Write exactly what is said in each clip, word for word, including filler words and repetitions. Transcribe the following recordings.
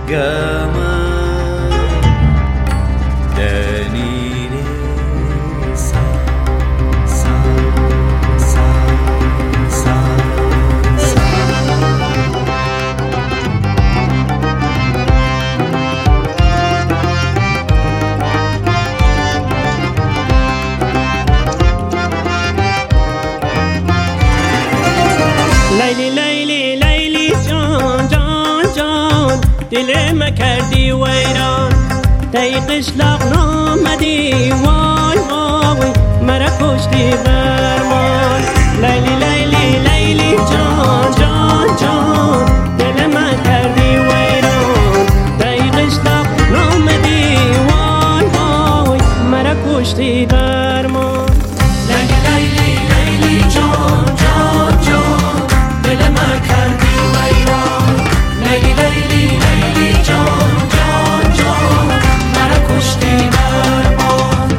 gama danire sa sa sa sa sa. لیلی لیلی لیلی جان جان جان دل ما کردی ویران دی قشلاق نامدی وای وای مرا کشتی برمان. لیلی لیلی لیلی جان جان جان دل ما کردی ویران دی قشلاق نامدی وای وای مرا کشتی برمان. لیلی لیلی لیلی جان جان جان دل ما کردی ویران لیلی لیلی لیلی جان جان جان مرا کشتی برمان.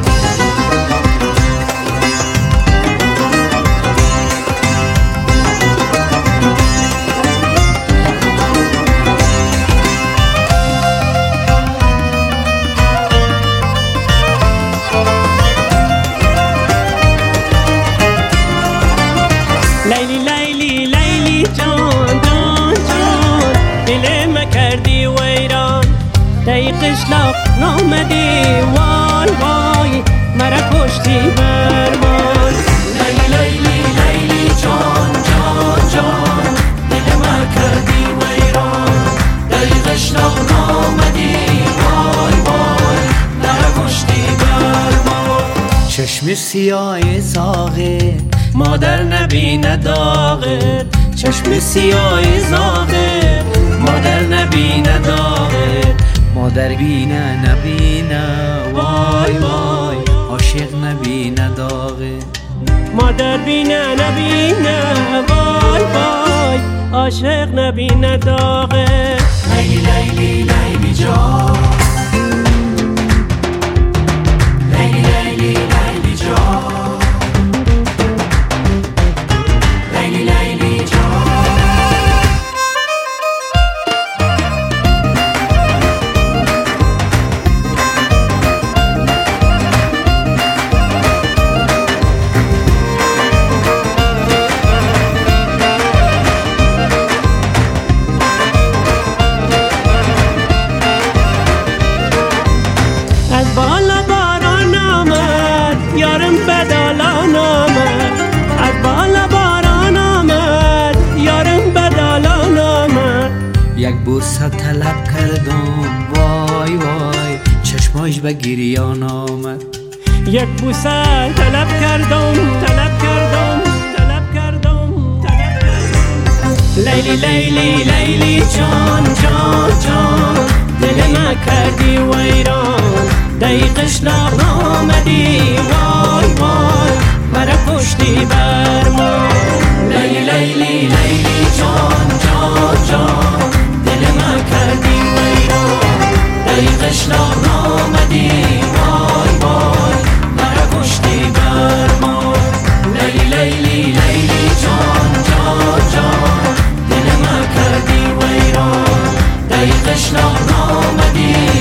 لیلی لیلی لیلی جان جان جان دل ما کردی ویران دی قشلاق نامدی وای وای مرا کشتی برمان. لیلی لیلی لیلی جان جان جان دل ما کردی ویران دی قشلاق نامدی وای وای مرا کشتی برمان. چشم سیاه زاغه مادر نبینه داغت چشم سیاه زاغه مادر نبینه داغه مادر بینه نبینه وای وای عاشق نبینه داغه مادر بینه نبینه وای وای عاشق نبینه داغه. لیلی لیلی لیلی جان لیلی لیلی لیلی جان لیلی لیلی جان. از بالا باران آمد یارم بدالان آمد از بالا باران آمد یارم بدالان آمد. یک بوسه طلب کردم وای وای چشماش به گریان آمد. یک بوسه طلب کردم طلب کردم طلب کردم طلب کردم. لیلی لیلی لیلی جان جان جان دل ما کردی ویران دی قشلاق نامدی وای وای مرا کشتی برمان. لیلی لیلی لیلی جان جان جان دل ما کردی ویران دی قشلاق نامدی وای وای مرا کشتی برمان. لیلی لیلی لیلی جان جان جان دل ما کردی ویران دی قشلاق نامدی